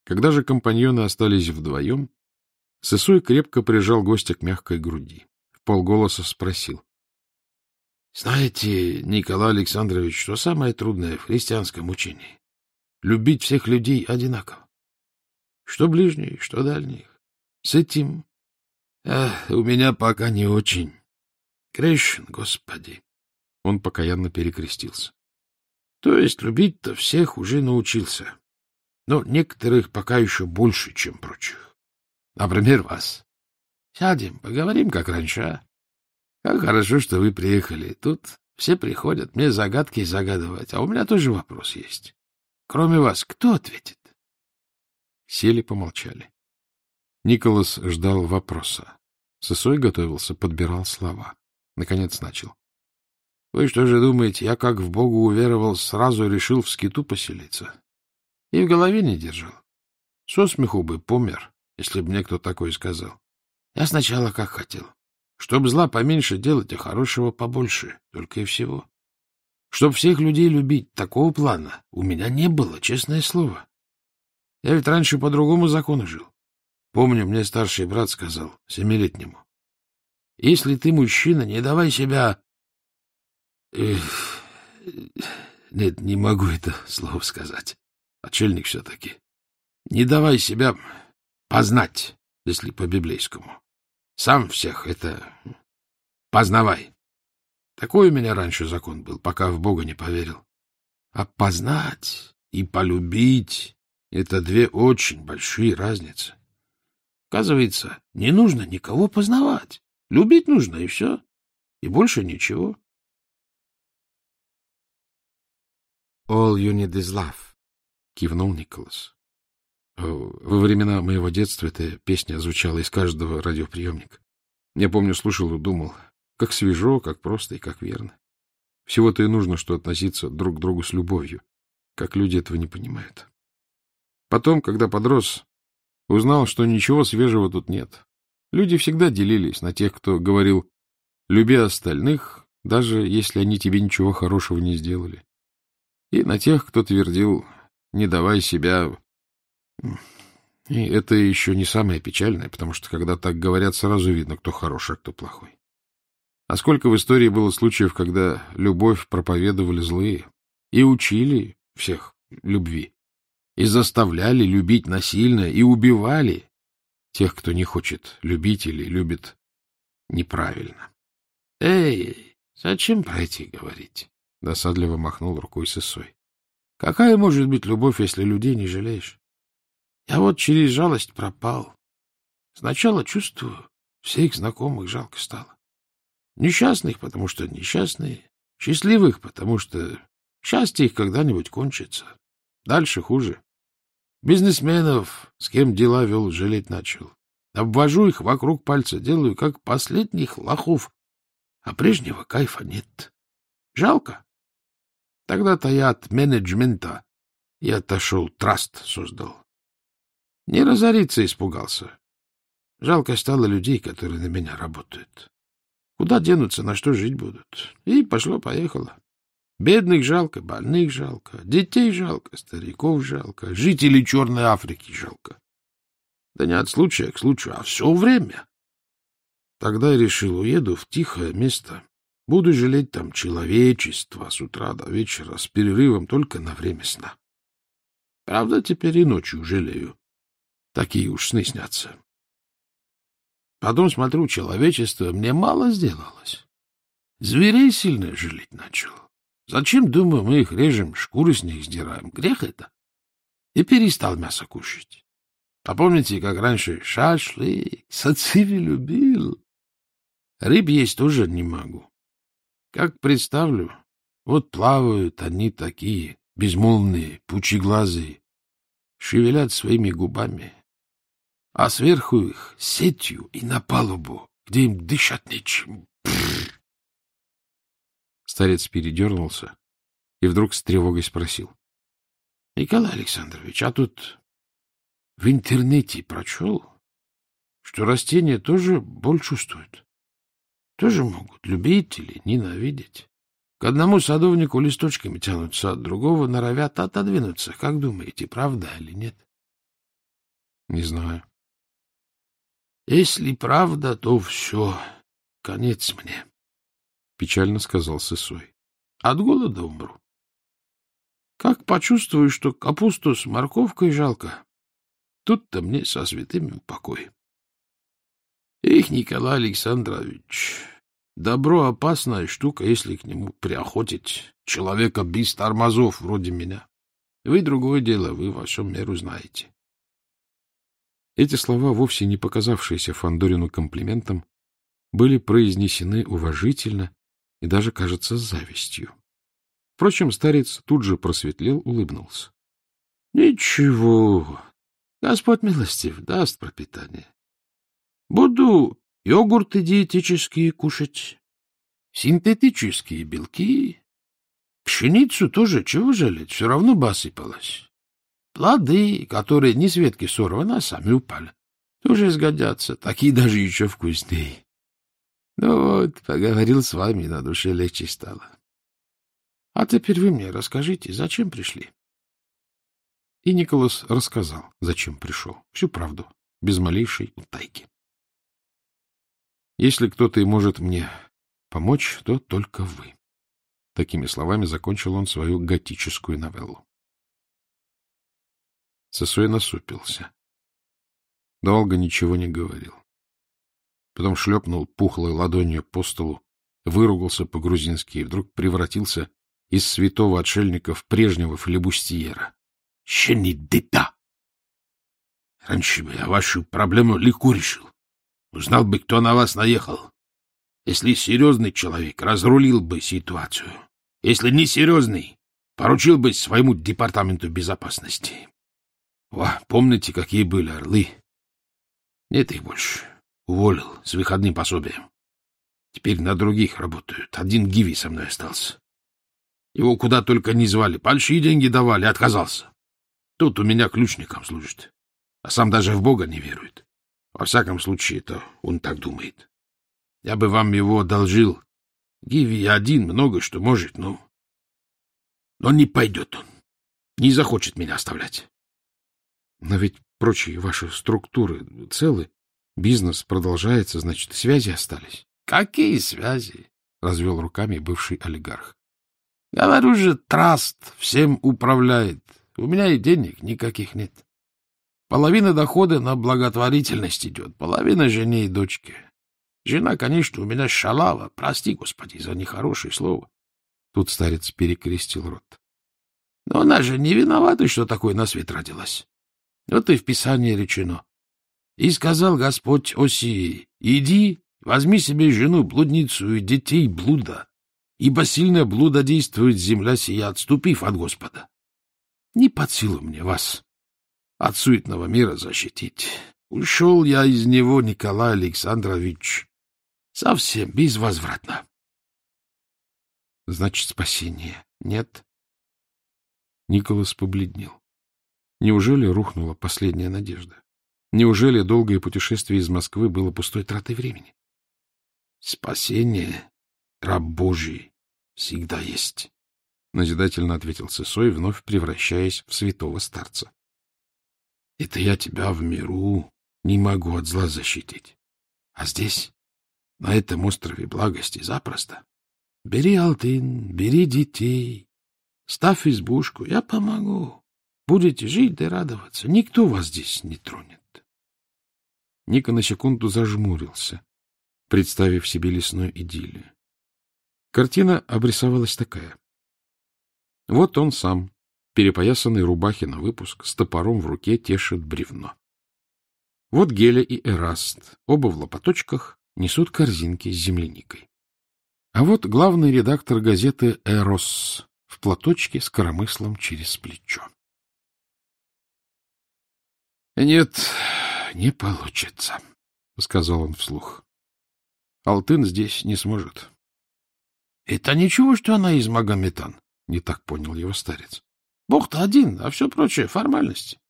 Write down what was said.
Когда же компаньоны остались вдвоем, Сысой крепко прижал гостя к мягкой груди. Вполголоса спросил: — Знаете, Николай Александрович, что самое трудное в христианском учении? Любить всех людей одинаково. Что ближних, что дальних. С этим у меня пока не очень. Грешен, Господи. Он покаянно перекрестился. То есть любить-то всех уже научился, но некоторых пока еще больше, чем прочих. Например, вас. Сядем, поговорим, как раньше, а? Как хорошо, что вы приехали. Тут все приходят мне загадки загадывать, а у меня тоже вопрос есть. Кроме вас, кто ответит? Сели, помолчали. Николас ждал вопроса. Сысой готовился, подбирал слова. Наконец начал. — Вы что же думаете, я как в Бога уверовал, сразу решил в скиту поселиться? И в голове не держал. Со смеху бы помер, если бы мне кто такой сказал. Я сначала как хотел. Чтоб зла поменьше делать, а хорошего побольше, только и всего. Чтоб всех людей любить, такого плана у меня не было, честное слово. Я ведь раньше по другому закону жил. Помню, мне старший брат сказал, 7-летнему. Если ты мужчина, не давай себя... Нет, не могу это слово сказать. Отшельник все-таки. Не давай себя познать, если по-библейскому. Сам всех это познавай. Такой у меня раньше закон был, пока в Бога не поверил. А познать и полюбить — это две очень большие разницы. Оказывается, не нужно никого познавать. Любить нужно, и все. И больше ничего. «All you need is love», — кивнул Николас. Во времена моего детства эта песня звучала из каждого радиоприемника. Я помню, слушал и думал, как свежо, как просто и как верно. Всего-то и нужно, что относиться друг к другу с любовью, как люди этого не понимают. Потом, когда подрос, узнал, что ничего свежего тут нет. Люди всегда делились на тех, кто говорил «люби остальных», даже если они тебе ничего хорошего не сделали, и на тех, кто твердил «не давай себя». И это еще не самое печальное, потому что, когда так говорят, сразу видно, кто хороший, а кто плохой. А сколько в истории было случаев, когда любовь проповедовали злые и учили всех любви, и заставляли любить насильно, и убивали тех, кто не хочет любить или любит неправильно. — Эй, зачем про эти говорить? — досадливо махнул рукой Сысой. — Какая может быть любовь, если людей не жалеешь? Я вот через жалость пропал. Сначала чувствую, всех знакомых жалко стало. Несчастных, потому что несчастные, счастливых, потому что счастье их когда-нибудь кончится. Дальше хуже. Бизнесменов, с кем дела вел, жалеть начал. Обвожу их вокруг пальца, делаю, как последних лохов, а прежнего кайфа нет. Жалко. Тогда-то я от менеджмента и отошел, траст создал. Не разориться испугался. Жалко стало людей, которые на меня работают. Куда денутся, на что жить будут? И пошло-поехало. Бедных жалко, больных жалко, детей жалко, стариков жалко, жителей Черной Африки жалко. Да не от случая к случаю, а все время. Тогда я решил, уеду в тихое место. Буду жалеть там человечество с утра до вечера, с перерывом только на время сна. Правда, теперь и ночью жалею. Такие уж сны снятся. Потом смотрю, человечество мне мало сделалось. Зверей сильно жалеть начал. Зачем, думаю, мы их режем, шкуры с них сдираем? Грех это. И перестал мясо кушать. А помните, как раньше шашлык, сациви любил? Рыб есть тоже не могу. Как представлю, вот плавают они такие, безмолвные, пучеглазые, шевелят своими губами, а сверху их сетью и на палубу, где им дышать нечем. Старец передернулся и вдруг с тревогой спросил. — Николай Александрович, а тут в интернете прочел, что растения тоже боль чувствуют. Тоже могут любить или ненавидеть. К одному садовнику листочками тянутся, от другого норовят отодвинуться. Как думаете, правда или нет? — Не знаю. — Если правда, то все, конец мне, — печально сказал Сысой. — От голода умру. Как почувствую, что капусту с морковкой жалко, тут-то мне со святыми упокой. Эх, Николай Александрович, добро — опасная штука, если к нему приохотить человека без тормозов вроде меня. Вы другое дело, вы во всем меру знаете. Эти слова, вовсе не показавшиеся Фандорину комплиментом, были произнесены уважительно и даже, кажется, с завистью. Впрочем, старец тут же просветлел, улыбнулся. — Ничего, Господь милостив, даст пропитание. Буду йогурты диетические кушать, синтетические белки. Пшеницу тоже, чего жалеть, все равно бы осыпалась. Плоды, которые не с ветки сорваны, а сами упали, тоже сгодятся, такие даже еще вкуснее. Ну вот, поговорил с вами, на душе легче стало. А теперь вы мне расскажите, зачем пришли? И Николас рассказал, зачем пришел, всю правду, без малейшей утайки. Если кто-то и может мне помочь, то только вы. Такими словами закончил он свою готическую новеллу. Сысой насупился. Долго ничего не говорил. Потом шлепнул пухлой ладонью по столу, выругался по-грузински и вдруг превратился из святого отшельника в прежнего флебустьера. — Щенидыта! Раньше бы я вашу проблему легко решил. Узнал бы, кто на вас наехал. Если серьезный человек, разрулил бы ситуацию. Если не серьезный, поручил бы своему департаменту безопасности. Помните, какие были орлы? Нет их больше. Уволил с выходным пособием. Теперь на других работают. Один Гиви со мной остался. Его куда только не звали. Большие деньги давали, отказался. Тут у меня ключником служит. А сам даже в Бога не верует. Во всяком случае, это он так думает. Я бы вам его одолжил. Гиви один много что может, но не пойдет он. Не захочет меня оставлять. Но ведь прочие ваши структуры целы. Бизнес продолжается, значит, связи остались. — Какие связи? — развел руками бывший олигарх. — Говорю же, траст всем управляет. У меня и денег никаких нет. Половина дохода на благотворительность идет, половина жене и дочке. Жена, конечно, у меня шалава, прости, Господи, за нехорошее слово. Тут старец перекрестил рот. Но она же не виновата, что такое на свет родилась. Вот и в Писании речено. И сказал Господь Осии: иди, возьми себе жену блудницу и детей блуда, ибо сильно блудодействует земля сия, отступив от Господа. Не под силу мне вас от суетного мира защитить. Ушел я из него, Николай Александрович, совсем безвозвратно. Значит, спасения нет? Николас побледнел. Неужели рухнула последняя надежда? Неужели долгое путешествие из Москвы было пустой тратой времени? Спасение, раб Божий, всегда есть, — назидательно ответил Сысой, вновь превращаясь в святого старца. — Это я тебя в миру не могу от зла защитить. А здесь, на этом острове благости, запросто. Бери алтын, бери детей, ставь избушку, я помогу. Будете жить да радоваться, никто вас здесь не тронет. Ника на секунду зажмурился, представив себе лесную идиллию. Картина обрисовалась такая. Вот он сам, перепоясанный рубахи на выпуск, с топором в руке тешит бревно. Вот Геля и Эраст, оба в лопаточках, несут корзинки с земляникой. А вот главный редактор газеты «Эрос» в платочке с коромыслом через плечо. — Нет, не получится, — сказал он вслух. — Алтын здесь не сможет. — Это ничего, что она из Магометан, — не так понял его старец. — Бог-то один, а все прочее — формальности.